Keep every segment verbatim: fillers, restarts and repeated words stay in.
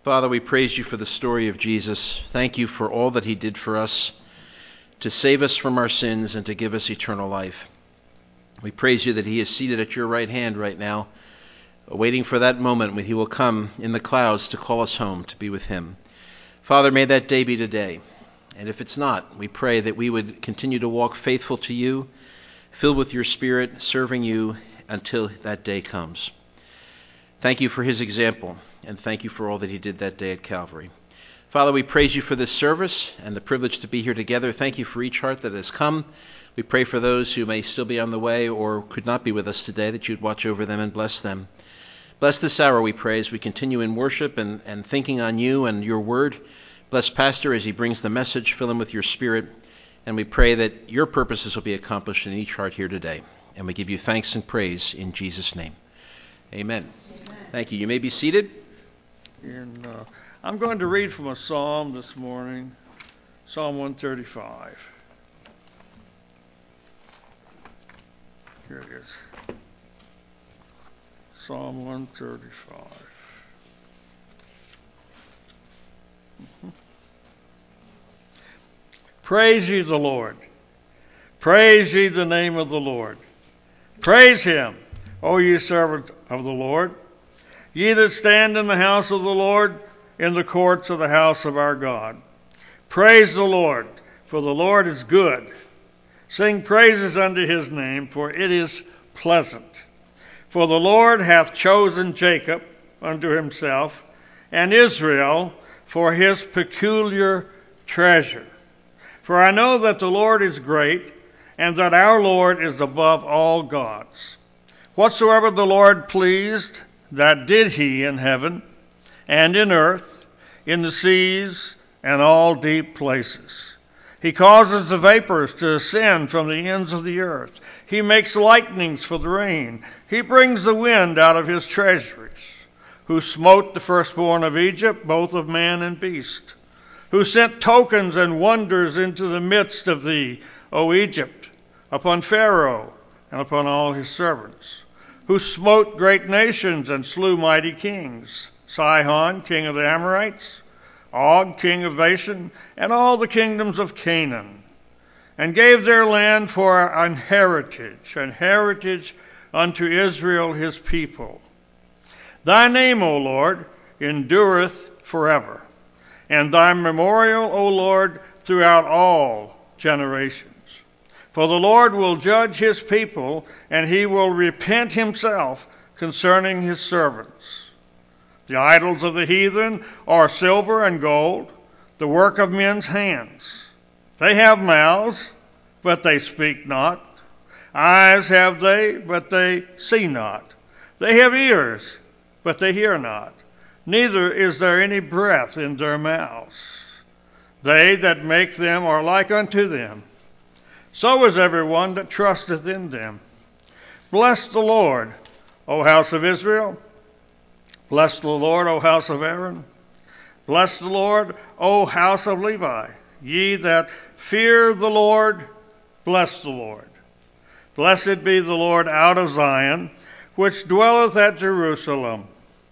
Father, we praise you for the story of Jesus. Thank you for all that he did for us, to save us from our sins and to give us eternal life. We praise you that he is seated at your right hand right now, waiting for that moment when he will come in the clouds to call us home to be with him. Father, may that day be today. And if it's not, we pray that we would continue to walk faithful to you, filled with your Spirit, serving you until that day comes. Thank you for his example, and thank you for all that he did that day at Calvary. Father, we praise you for this service and the privilege to be here together. Thank you for each heart that has come. We pray for those who may still be on the way or could not be with us today, that you'd watch over them and bless them. Bless this hour, we pray, as we continue in worship and, and thinking on you and your word. Bless Pastor as he brings the message. Fill him with your Spirit. And we pray that your purposes will be accomplished in each heart here today. And we give you thanks and praise in Jesus' name. Amen. Amen. Thank you. You may be seated. And, uh, I'm going to read from a psalm this morning, Psalm one thirty-five. Here it is. Psalm one thirty-five. Mm-hmm. Praise ye the Lord. Praise ye the name of the Lord. Praise him, O ye servants of the Lord. Ye that stand in the house of the Lord, in the courts of the house of our God. Praise the Lord, for the Lord is good. Sing praises unto his name, for it is pleasant. For the Lord hath chosen Jacob unto himself, and Israel for his peculiar treasure. For I know that the Lord is great, and that our Lord is above all gods. Whatsoever the Lord pleased, that did he in heaven, and in earth, in the seas, and all deep places. He causes the vapors to ascend from the ends of the earth. He makes lightnings for the rain. He brings the wind out of his treasuries. Who smote the firstborn of Egypt, both of man and beast. Who sent tokens and wonders into the midst of thee, O Egypt, upon Pharaoh and upon all his servants. Who smote great nations and slew mighty kings, Sihon, king of the Amorites, Og, king of Bashan, and all the kingdoms of Canaan, and gave their land for an heritage, an heritage unto Israel his people. Thy name, O Lord, endureth forever, and thy memorial, O Lord, throughout all generations. For the Lord will judge his people, and he will repent himself concerning his servants. The idols of the heathen are silver and gold, the work of men's hands. They have mouths, but they speak not. Eyes have they, but they see not. They have ears, but they hear not. Neither is there any breath in their mouths. They that make them are like unto them. So is every one that trusteth in them. Bless the Lord, O house of Israel. Bless the Lord, O house of Aaron. Bless the Lord, O house of Levi. Ye that fear the Lord, bless the Lord. Blessed be the Lord out of Zion, which dwelleth at Jerusalem.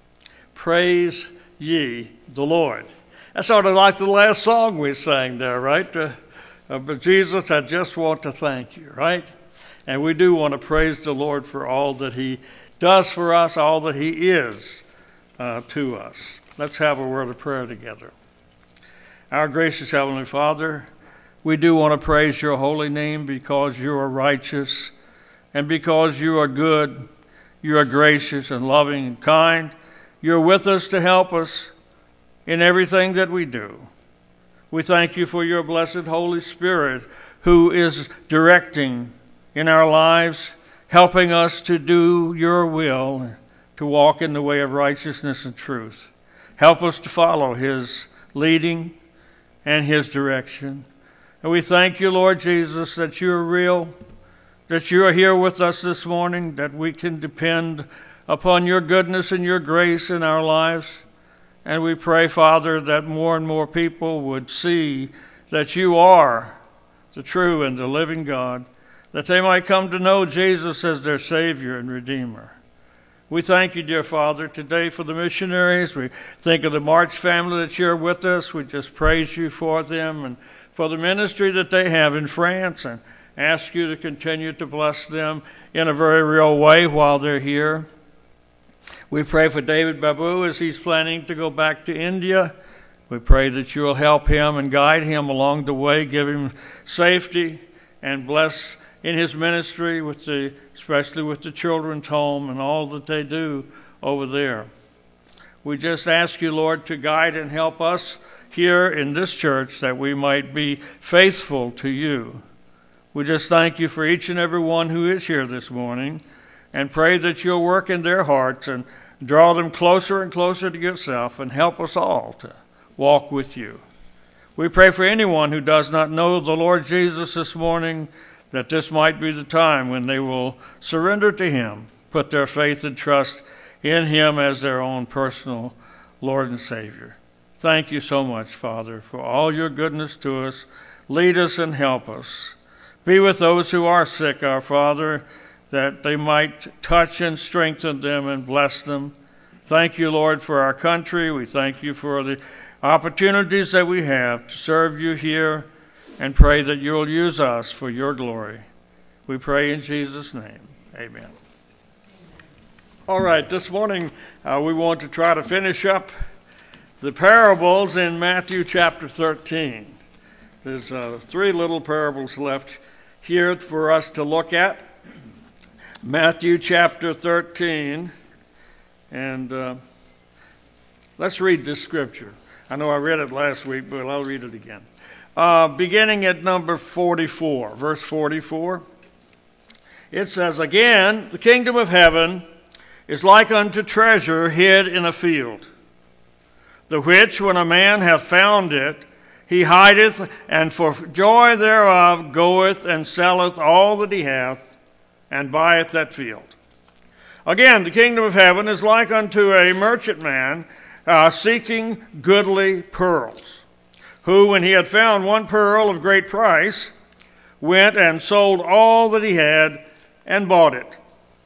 Praise ye the Lord. That's sort of like the last song we sang there, right? Uh, uh, but Jesus, I just want to thank you, right? And we do want to praise the Lord for all that he does for us, all that he is uh, to us. Let's have a word of prayer together. Our gracious Heavenly Father, we do want to praise your holy name because you are righteous and because you are good, you are gracious and loving and kind. You're with us to help us in everything that we do. We thank you for your blessed Holy Spirit who is directing in our lives, helping us to do your will, to walk in the way of righteousness and truth. Help us to follow his leading and his direction. And we thank you, Lord Jesus, that you're real, that you are here with us this morning, that we can depend upon your goodness and your grace in our lives. And we pray, Father, that more and more people would see that you are the true and the living God, that they might come to know Jesus as their Savior and Redeemer. We thank you, dear Father, today for the missionaries. We think of the March family that's here with us. We just praise you for them and for the ministry that they have in France, and ask you to continue to bless them in a very real way while they're here. We pray for David Babu as he's planning to go back to India. We pray that you will help him and guide him along the way, give him safety, and bless in his ministry, with the, especially with the children's home and all that they do over there. We just ask you, Lord, to guide and help us here in this church that we might be faithful to you. We just thank you for each and every one who is here this morning, and pray that you'll work in their hearts and draw them closer and closer to yourself, and help us all to walk with you. We pray for anyone who does not know the Lord Jesus this morning, that this might be the time when they will surrender to him, put their faith and trust in him as their own personal Lord and Savior. Thank you so much, Father, for all your goodness to us. Lead us and help us. Be with those who are sick, our Father, that they might touch and strengthen them and bless them. Thank you, Lord, for our country. We thank you for the opportunities that we have to serve you here, and pray that you'll use us for your glory. We pray in Jesus' name. Amen. All right, this morning uh, we want to try to finish up the parables in Matthew chapter thirteen. There's uh, three little parables left here for us to look at. Matthew chapter thirteen, and uh, let's read this scripture. I know I read it last week, but I'll read it again. Uh, beginning at number forty-four, verse forty-four, it says, "Again, the kingdom of heaven is like unto treasure hid in a field, the which when a man hath found it, he hideth, and for joy thereof goeth and selleth all that he hath, and buyeth that field. Again, the kingdom of heaven is like unto a merchantman uh, seeking goodly pearls, who, when he had found one pearl of great price, went and sold all that he had and bought it.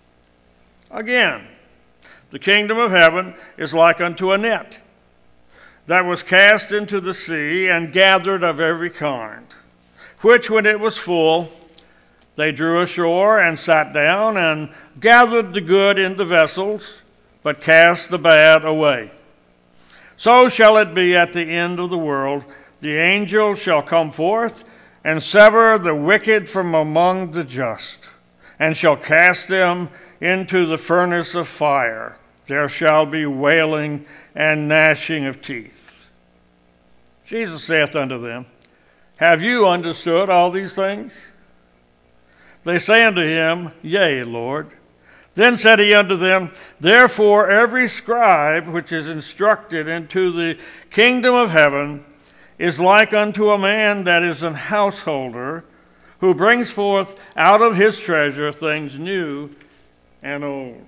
Again, the kingdom of heaven is like unto a net that was cast into the sea and gathered of every kind, which when it was full, they drew ashore and sat down and gathered the good in the vessels, but cast the bad away. So shall it be at the end of the world. The angel shall come forth and sever the wicked from among the just, and shall cast them into the furnace of fire. There shall be wailing and gnashing of teeth. Jesus saith unto them, Have you understood all these things? They say unto him, Yea, Lord. Then said he unto them, Therefore every scribe which is instructed into the kingdom of heaven is like unto a man that is an householder, who brings forth out of his treasure things new and old.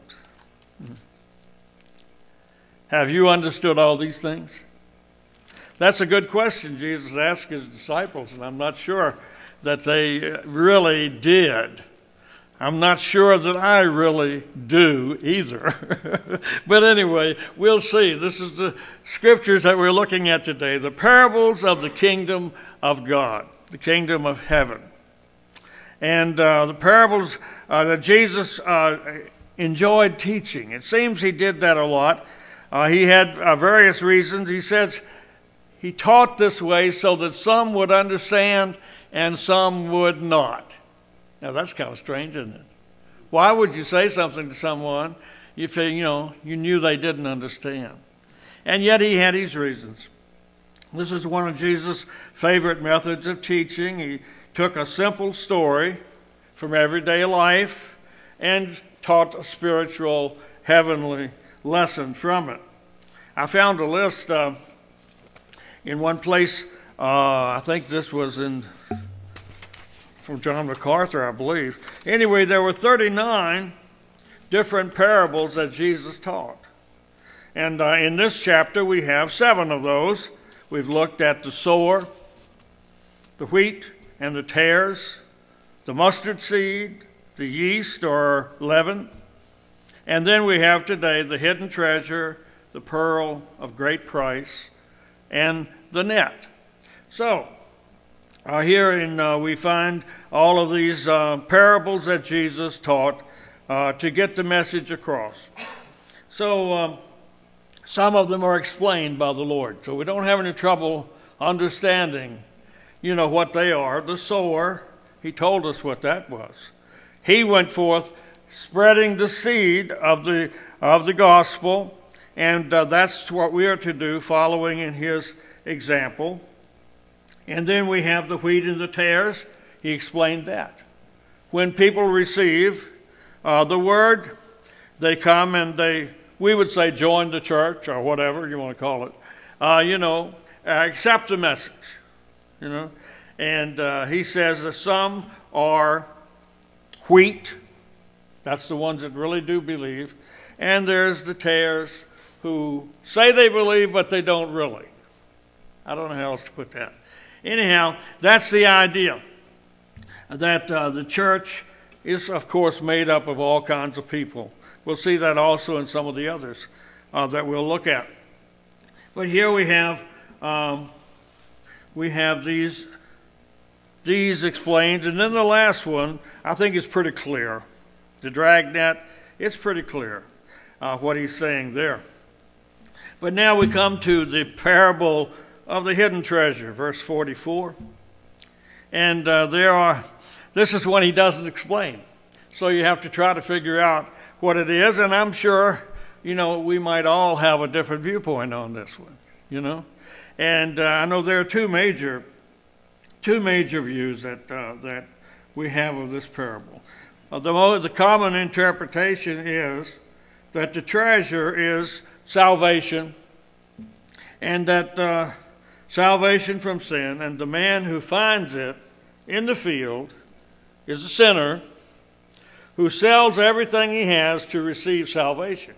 Have you understood all these things? That's a good question Jesus asked his disciples, and I'm not sure that they really did. I'm not sure that I really do either. But anyway, we'll see. This is the scriptures that we're looking at today, the parables of the kingdom of God, the kingdom of heaven. And uh, the parables uh, that Jesus uh, enjoyed teaching. It seems he did that a lot. Uh, he had uh, various reasons. He says he taught this way so that some would understand and some would not. Now, that's kind of strange, isn't it? Why would you say something to someone if you know you knew they didn't understand? And yet he had his reasons. This is one of Jesus' favorite methods of teaching. He took a simple story from everyday life and taught a spiritual, heavenly lesson from it. I found a list uh, in one place. Uh, I think this was in... from John MacArthur, I believe. Anyway, there were thirty-nine different parables that Jesus taught. And uh, in this chapter, we have seven of those. We've looked at the sower, the wheat and the tares, the mustard seed, the yeast or leaven, And then we have today the hidden treasure, the pearl of great price, and the net. So, uh, here in, uh, we find all of these uh, parables that Jesus taught uh, to get the message across. So, um, some of them are explained by the Lord. So we don't have any trouble understanding, you know, what they are. The sower, he told us what that was. He went forth spreading the seed of the of the gospel, and uh, that's what we are to do, following in his example. And then we have the wheat and the tares. He explained that. When people receive uh, the word, they come and they, we would say, join the church or whatever you want to call it. Uh, you know, uh, accept the message. You know, and uh, he says that some are wheat. That's the ones that really do believe. And there's the tares who say they believe, but they don't really. I don't know how else to put that. Anyhow, that's the idea. That uh, the church is, of course, made up of all kinds of people. We'll see that also in some of the others uh, that we'll look at. But here we have um, we have these these explained, and then the last one I think is pretty clear. The dragnet, it's pretty clear uh, what he's saying there. But now we come to the parable of the hidden treasure, verse forty-four. And uh, there are, this is one he doesn't explain. So you have to try to figure out what it is. And I'm sure, you know, we might all have a different viewpoint on this one, you know. And uh, I know there are two major, two major views that uh, that we have of this parable. Uh, the, most, the common interpretation is that the treasure is salvation, and that uh, salvation from sin, and the man who finds it in the field is a sinner who sells everything he has to receive salvation.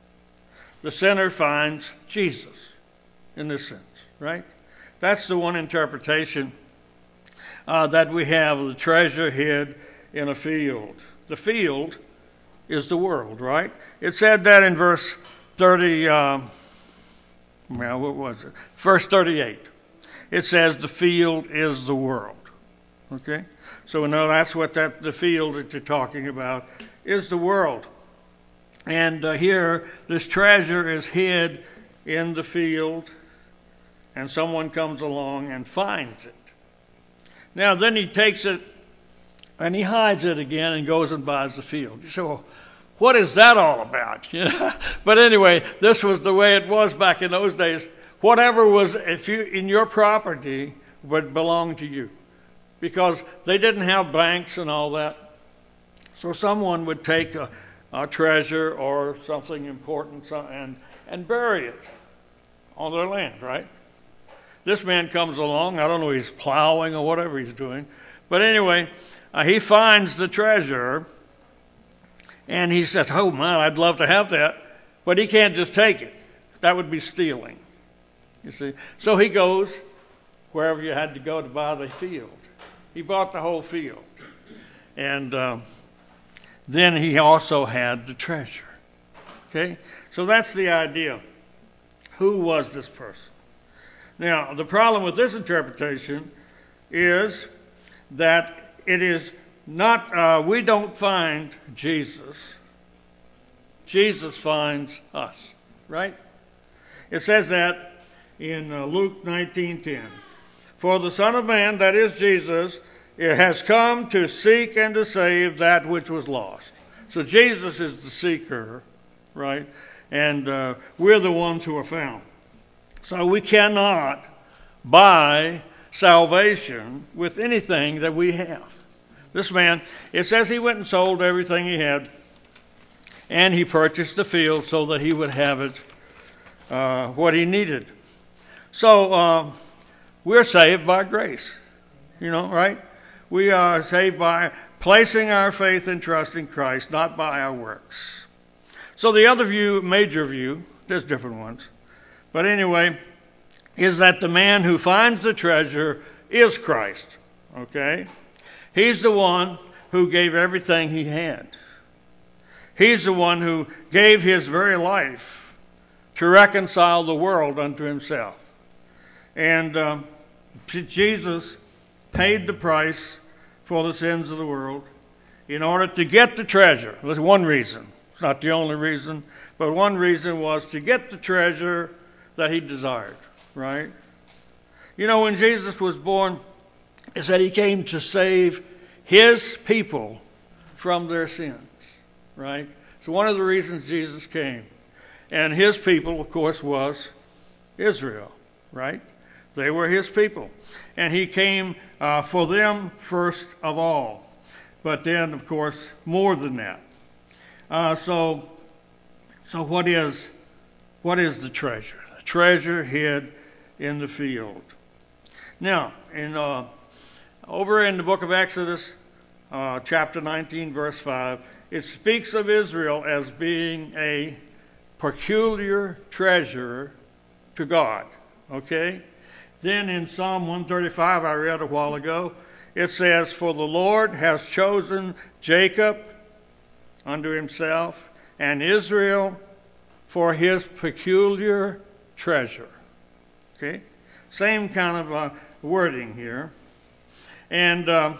The sinner finds Jesus in this sense, right? That's the one interpretation uh, that we have of the treasure hid in a field. The field is the world, right? It said that in verse thirty, uh, well, what was it? Verse thirty-eight. It says the field is the world. Okay? So we know that's what that the field that you're talking about is the world. And uh, here, this treasure is hid in the field, and someone comes along and finds it. Now, then he takes it and he hides it again and goes and buys the field. You say, well, what is that all about? You know? But anyway, this was the way it was back in those days. Whatever was if you in your property would belong to you, because they didn't have banks and all that. So someone would take a, a treasure or something important and and bury it on their land, right? This man comes along. I don't know, he's plowing or whatever he's doing, but anyway, uh, he finds the treasure. And he says, oh, man, I'd love to have that. But he can't just take it. That would be stealing, you see. So he goes wherever you had to go to buy the field. He bought the whole field. And uh, then he also had the treasure. Okay? So that's the idea. Who was this person? Now, the problem with this interpretation is that it is Not, uh, we don't find Jesus. Jesus finds us, right? It says that in uh, Luke nineteen ten. For the Son of Man, that is Jesus, it has come to seek and to save that which was lost. So Jesus is the seeker, right? And uh, we're the ones who are found. So we cannot buy salvation with anything that we have. This man, it says he went and sold everything he had, and he purchased the field so that he would have it, uh, what he needed. So uh, we're saved by grace, you know, right? We are saved by placing our faith and trust in Christ, not by our works. So the other view, major view, there's different ones, but anyway, is that the man who finds the treasure is Christ, okay? He's the one who gave everything he had. He's the one who gave his very life to reconcile the world unto himself. And uh, Jesus paid the price for the sins of the world in order to get the treasure. There's one reason. It's not the only reason, but one reason was to get the treasure that he desired, right? You know, when Jesus was born, it said he came to save his people from their sins, right? So one of the reasons Jesus came. And his people, of course, was Israel, right? They were his people. And he came uh, for them first of all. But then, of course, more than that. Uh, so, so what is what is the treasure? The treasure hid in the field. Now, in uh, over in the book of Exodus, uh, chapter nineteen, verse five, it speaks of Israel as being a peculiar treasure to God. Okay? Then in Psalm one thirty-five, I read a while ago, it says, "For the Lord has chosen Jacob unto himself, and Israel for his peculiar treasure." Okay? Same kind of uh, wording here. And uh,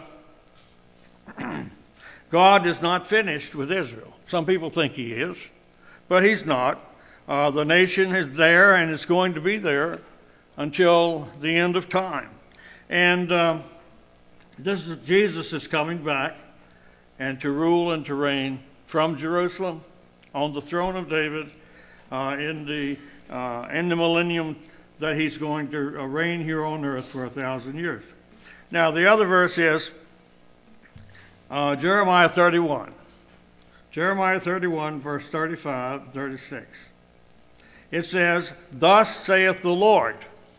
God is not finished with Israel. Some people think he is, but he's not. Uh, the nation is there, and it's going to be there until the end of time. And uh, this is, Jesus is coming back and to rule and to reign from Jerusalem on the throne of David uh, in the uh, in the millennium that he's going to reign here on earth for a thousand years. Now the other verse is uh, Jeremiah thirty-one. Jeremiah thirty-one, verse thirty-five, thirty-six. It says, "Thus saith the Lord,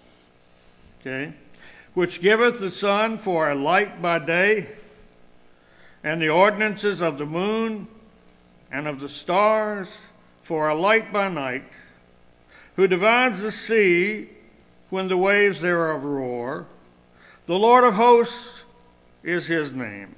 okay, which giveth the sun for a light by day, and the ordinances of the moon and of the stars for a light by night, who divides the sea when the waves thereof roar. The Lord of hosts is his name.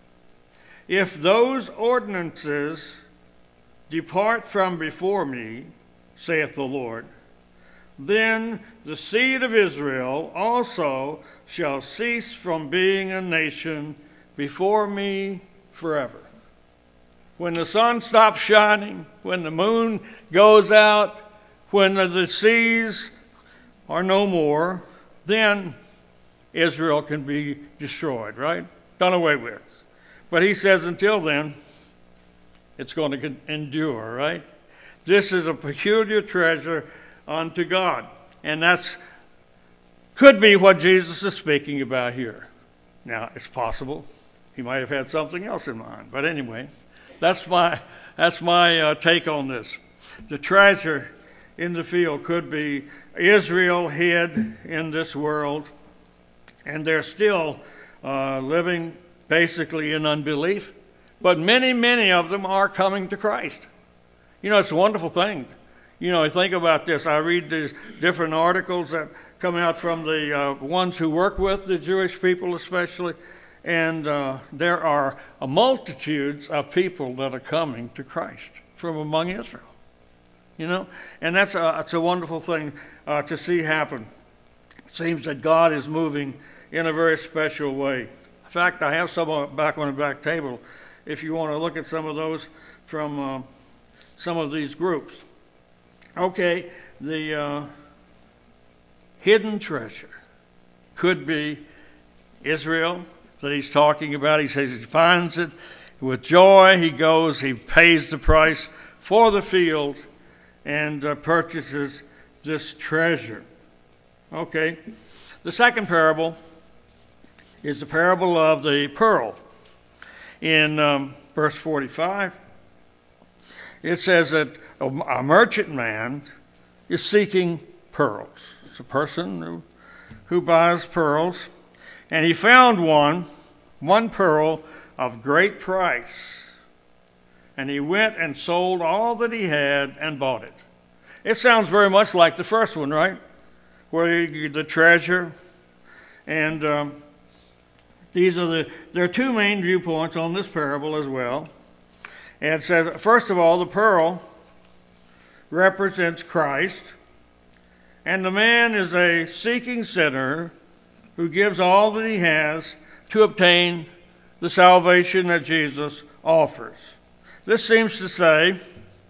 If those ordinances depart from before me, saith the Lord, then the seed of Israel also shall cease from being a nation before me forever." When the sun stops shining, when the moon goes out, when the seas are no more, then Israel can be destroyed, right? Done away with. But he says until then, it's going to endure, right? This is a peculiar treasure unto God. And that's could be what Jesus is speaking about here. Now, it's possible he might have had something else in mind. But anyway, that's my that's my uh, take on this. The treasure in the field could be Israel hid in this world, and they're still uh, living basically in unbelief. But many, many of them are coming to Christ. You know, it's a wonderful thing. You know, think about this. I read these different articles that come out from the uh, ones who work with the Jewish people especially, and uh, there are a multitudes of people that are coming to Christ from among Israel. You know, and that's a, it's a wonderful thing uh, to see happen. It seems that God is moving in a very special way. In fact, I have some back on the back table if you want to look at some of those from uh, some of these groups. Okay, the uh, hidden treasure could be Israel that he's talking about. He says he finds it with joy. He goes, he pays the price for the field and uh, purchases this treasure. Okay, the second parable is the parable of the pearl. In um, verse forty-five, it says that a merchant man is seeking pearls. It's a person who, who buys pearls, and he found one, one pearl of great price. And he went and sold all that he had and bought it. It sounds very much like the first one, right? Where you, the treasure. And um, these are the there are two main viewpoints on this parable as well. And it says, first of all, the pearl represents Christ, and the man is a seeking sinner who gives all that he has to obtain the salvation that Jesus offers. This seems to say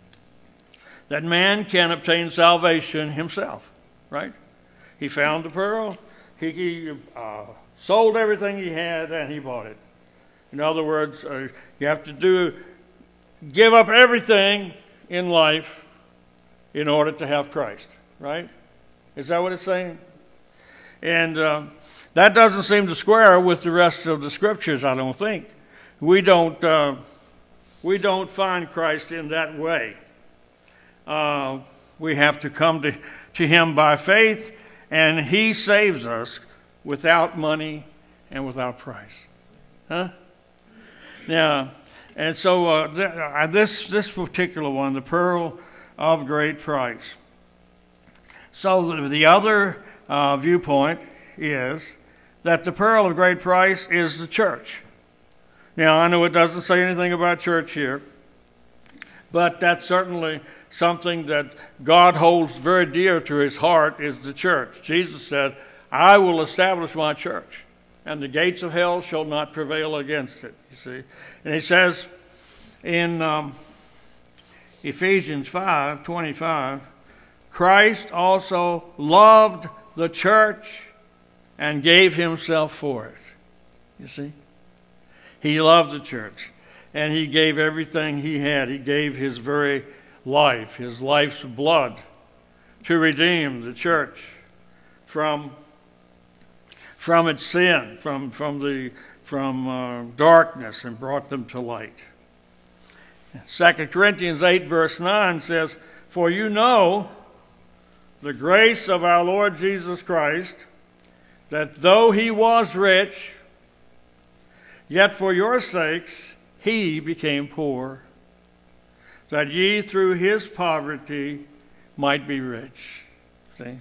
that man can obtain salvation himself, right? He found the pearl, he, he uh, sold everything he had, and he bought it. In other words, uh, you have to do give up everything in life in order to have Christ, right? Is that what it's saying? And uh, that doesn't seem to square with the rest of the scriptures, I don't think. We don't uh, we don't find Christ in that way. Uh, we have to come to, to Him by faith, and He saves us without money and without price. Huh? Now, and so uh, th- uh, this this particular one, the pearl of great price. So the, the other uh, viewpoint is that the pearl of great price is the church. Now, I know it doesn't say anything about church here, but that's certainly something that God holds very dear to His heart, is the church. Jesus said, I will establish my church, and the gates of hell shall not prevail against it, you see. And He says in um, Ephesians five twenty-five, Christ also loved the church and gave Himself for it. You see? He loved the church, and He gave everything He had. He gave His very life, His life's blood, to redeem the church from from its sin, from from the from uh, darkness, and brought them to light. Second Corinthians eight verse nine says, For you know the grace of our Lord Jesus Christ, that though He was rich, yet for your sakes He became poor, that ye through His poverty might be rich. See?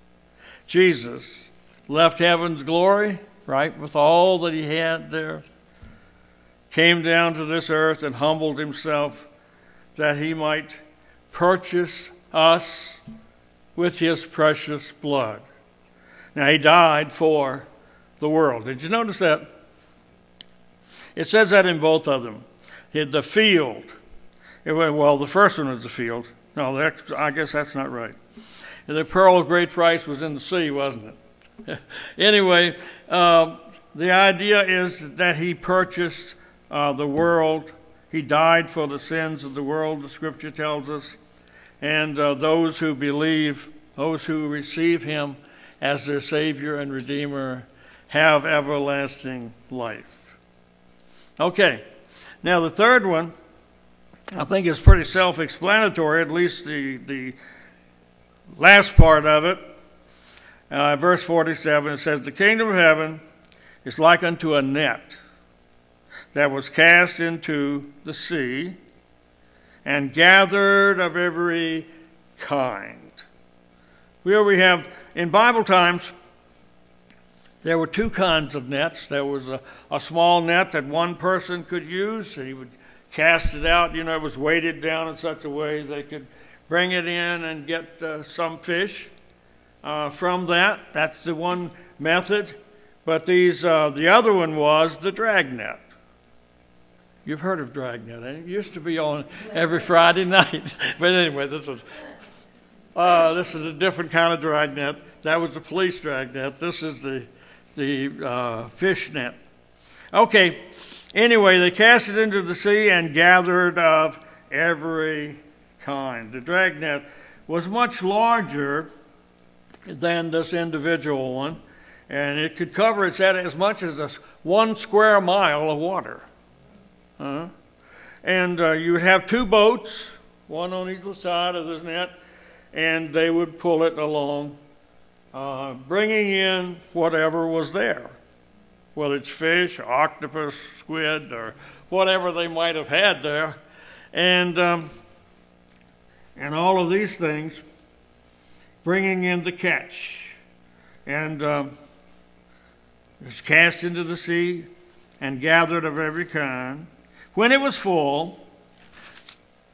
Jesus left heaven's glory, right, with all that He had there, came down to this earth and humbled Himself that He might purchase us with His precious blood. Now, He died for the world. Did you notice that? It says that in both of them. The field. Well, the first one was the field. No, that, I guess that's not right. The pearl of great price was in the sea, wasn't it? Anyway, uh, the idea is that He purchased uh, the world. He died for the sins of the world, the Scripture tells us. And uh, those who believe, those who receive Him as their Savior and Redeemer, have everlasting life. Okay, now the third one, I think is pretty self-explanatory, at least the, the last part of it. Uh, verse forty-seven, it says, The kingdom of heaven is like unto a net that was cast into the sea and gathered of every kind. Here we have, in Bible times, there were two kinds of nets. There was a, a small net that one person could use. He would cast it out. You know, it was weighted down in such a way they could bring it in and get uh, some fish uh, from that. That's the one method. But these, uh, the other one was the dragnet. You've heard of dragnet, eh? It used to be on every Friday night. But anyway, this was uh, this is a different kind of dragnet. That was the police dragnet. This is the the uh, fish net. Okay. Anyway, they cast it into the sea and gathered of every kind. The dragnet was much larger than this individual one, and it could cover its head as much as a one square mile of water. Uh, and uh, you would have two boats, one on either side of this net, and they would pull it along, uh, bringing in whatever was there, whether it's fish, octopus, squid, or whatever they might have had there. And um, and all of these things, bringing in the catch. And um, it's cast into the sea and gathered of every kind. When it was full,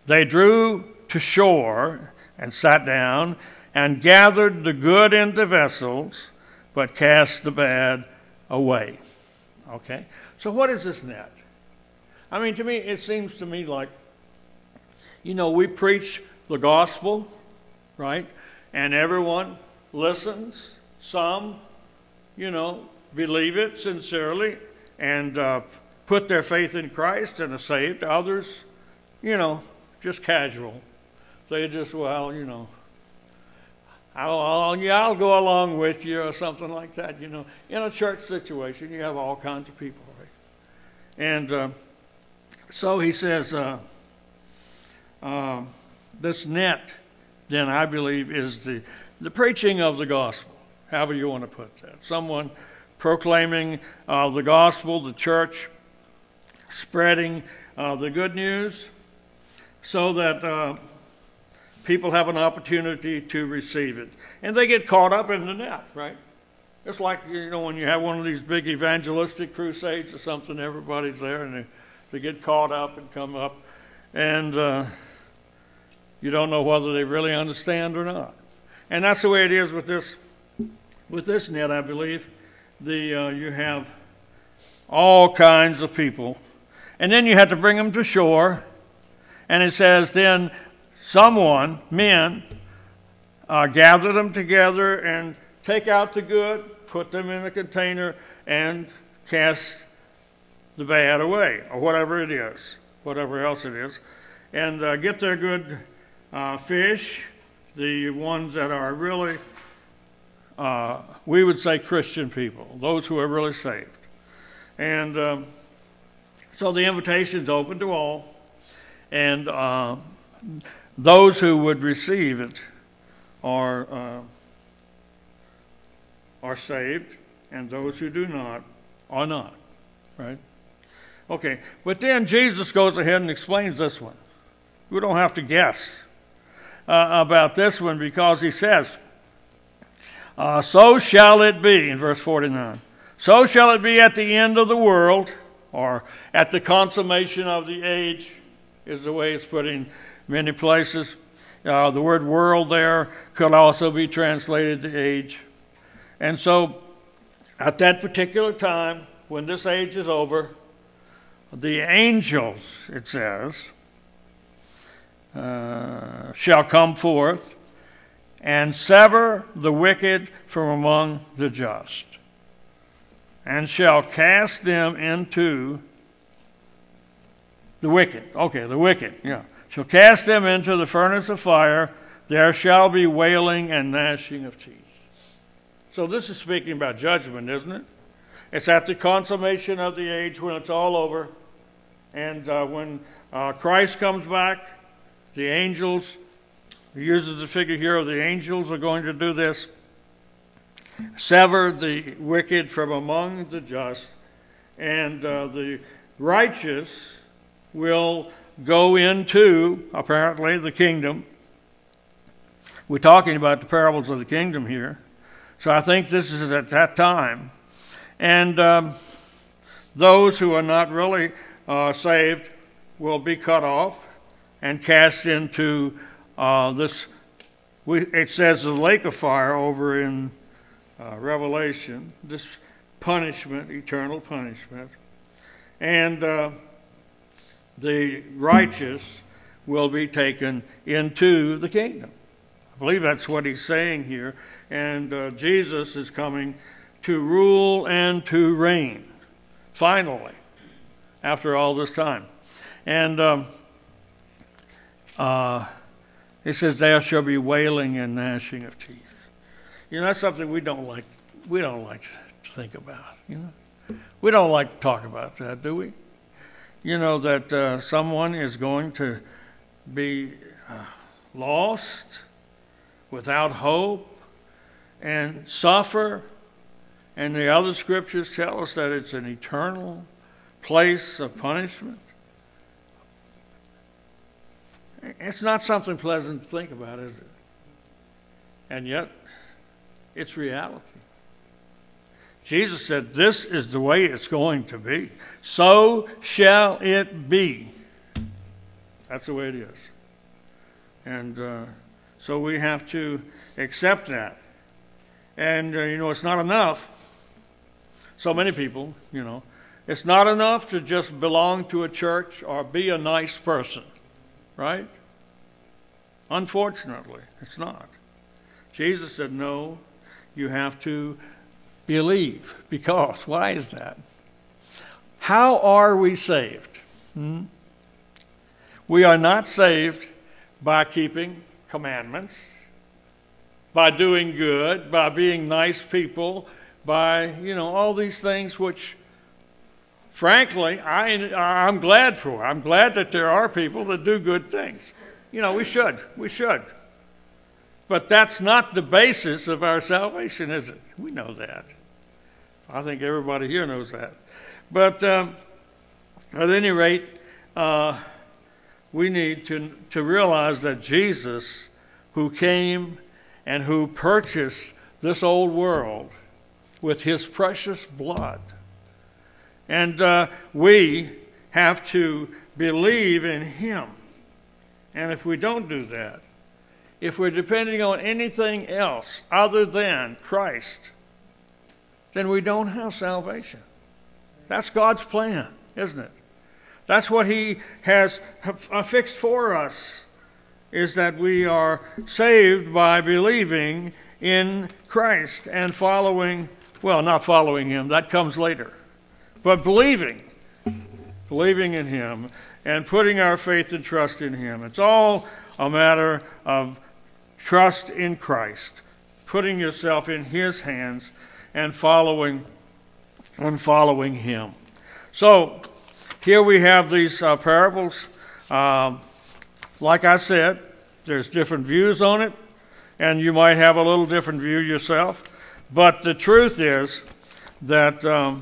They drew to shore and sat down and gathered the good into vessels, but cast the bad away. Okay? So what is this net? I mean, to me, it seems to me like, you know, we preach the gospel, right? And everyone listens. Some, you know, believe it sincerely and uh, put their faith in Christ and are saved. Others, you know, just casual. They just, well, you know, I'll, I'll, yeah, I'll go along with you or something like that. You know, in a church situation, you have all kinds of people, right? And uh, so he says, uh, uh, this net, then I believe, is the the preaching of the gospel, however you want to put that. Someone proclaiming uh, the gospel, the church, spreading uh, the good news, so that uh, people have an opportunity to receive it. And they get caught up in the net, right? It's like, you know, when you have one of these big evangelistic crusades or something, everybody's there and they, they get caught up and come up. And uh, you don't know whether they really understand or not. And that's the way it is with this with this net, I believe. The uh, you have all kinds of people. And then you have to bring them to shore. And it says, then someone, men, uh, gather them together and take out the good, put them in a container, and cast the bad away, or whatever it is, whatever else it is, and uh, get their good uh, fish, the ones that are really, uh, we would say Christian people, those who are really saved. And um, so the invitation's open to all, and uh, those who would receive it are uh, are saved, and those who do not are not, right? Okay, but then Jesus goes ahead and explains this one. We don't have to guess uh, about this one, because he says, uh, so shall it be, in verse forty-nine, so shall it be at the end of the world, or at the consummation of the age, is the way it's put in many places. Uh, the word world there could also be translated to age. And so, at that particular time, when this age is over, the angels, it says, uh, shall come forth and sever the wicked from among the just, and shall cast them into the wicked. Okay, the wicked, yeah. Shall cast them into the furnace of fire. There shall be wailing and gnashing of teeth. So this is speaking about judgment, isn't it? It's at the consummation of the age, when it's all over. And uh, when uh, Christ comes back, the angels, he uses the figure here of the angels, are going to do this. Sever the wicked from among the just, and uh, the righteous will go into, apparently, the kingdom. We're talking about the parables of the kingdom here. So I think this is at that time. And um, those who are not really uh, saved will be cut off and cast into uh, this, we, it says the lake of fire over in uh, Revelation, this punishment, eternal punishment. And uh, the righteous will be taken into the kingdom. I believe that's what he's saying here. And uh, Jesus is coming to rule and to reign, finally, after all this time. And um, uh, it says, there shall be wailing and gnashing of teeth. You know, that's something we don't like. We don't like to think about. You know, we don't like to talk about that, do we? You know that uh, someone is going to be uh, lost, without hope, and suffer. And the other scriptures tell us that it's an eternal place of punishment. It's not something pleasant to think about, is it? And yet, it's reality. Jesus said, this is the way it's going to be. So shall it be. That's the way it is. And uh, so we have to accept that. And, uh, you know, it's not enough. So many people, you know, it's not enough to just belong to a church or be a nice person, right? Unfortunately, it's not. Jesus said, no, you have to believe. Because, why is that? How are we saved? Hmm? We are not saved by keeping commandments, by doing good, by being nice people, by, you know, all these things which, frankly, I, I'm glad for. I'm glad that there are people that do good things. You know, we should. We should. But that's not the basis of our salvation, is it? We know that. I think everybody here knows that. But um, at any rate, uh, we need to, to realize that Jesus, who came and who purchased this old world with his precious blood, and uh, we have to believe in him. And if we don't do that, if we're depending on anything else other than Christ, then we don't have salvation. That's God's plan, isn't it? That's what he has fixed for us, is that we are saved by believing in Christ and following, well, not following him, that comes later, but believing, believing in him and putting our faith and trust in him. It's all a matter of trust in Christ, putting yourself in his hands and following and following him. So here we have these uh, parables. Um, like I said, there's different views on it, and you might have a little different view yourself. But the truth is that um,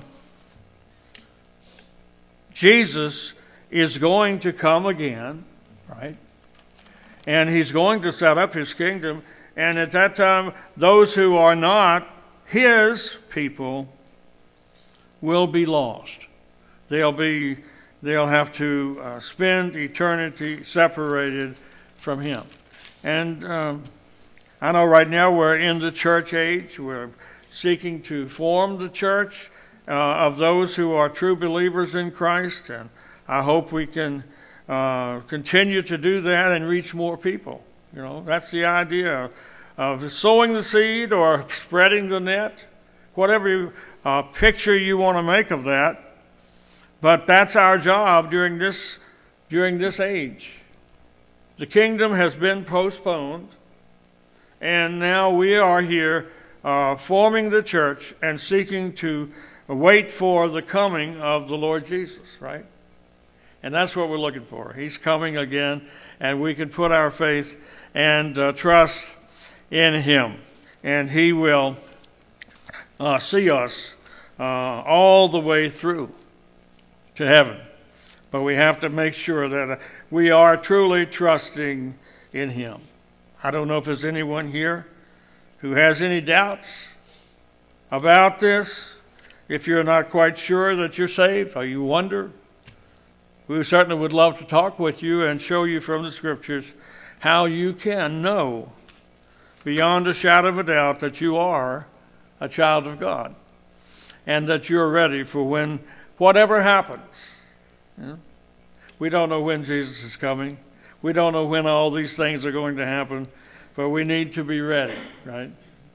Jesus is going to come again, right? And he's going to set up his kingdom. And at that time, those who are not his people will be lost. They'll be, they'll have to uh, spend eternity separated from him. And um, I know right now we're in the church age. We're seeking to form the church uh, of those who are true believers in Christ. And I hope we can uh, continue to do that and reach more people. You know, that's the idea of, of sowing the seed or spreading the net, whatever uh, picture you want to make of that. But that's our job during this during this age. The kingdom has been postponed, and now we are here uh, forming the church and seeking to wait for the coming of the Lord Jesus, right? And that's what we're looking for. He's coming again, and we can put our faith and uh, trust in him, and he will uh, see us uh, all the way through to heaven. But we have to make sure that we are truly trusting in him. I don't know if there's anyone here who has any doubts about this. If you're not quite sure that you're saved or you wonder, we certainly would love to talk with you and show you from the Scriptures how you can know beyond a shadow of a doubt that you are a child of God and that you're ready for when whatever happens. Yeah? We don't know when Jesus is coming. We don't know when all these things are going to happen, but we need to be ready, right?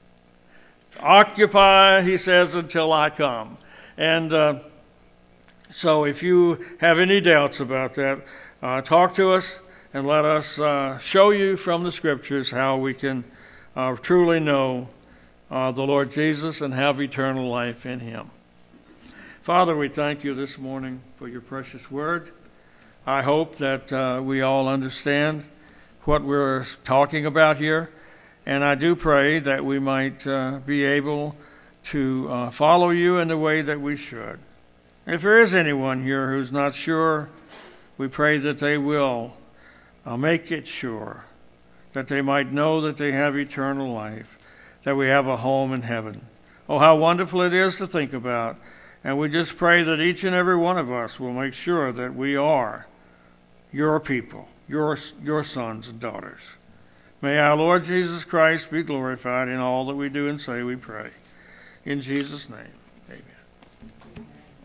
Occupy, he says, until I come. And uh, so if you have any doubts about that, uh, talk to us and let us uh, show you from the Scriptures how we can uh, truly know uh, the Lord Jesus and have eternal life in him. Father, we thank you this morning for your precious word. I hope that uh, we all understand what we're talking about here, and I do pray that we might uh, be able to uh, follow you in the way that we should. If there is anyone here who's not sure, we pray that they will uh, make it sure, that they might know that they have eternal life, that we have a home in heaven. Oh, how wonderful it is to think about. And we just pray that each and every one of us will make sure that we are your people, your, your sons and daughters. May our Lord Jesus Christ be glorified in all that we do and say, we pray. In Jesus' name, amen.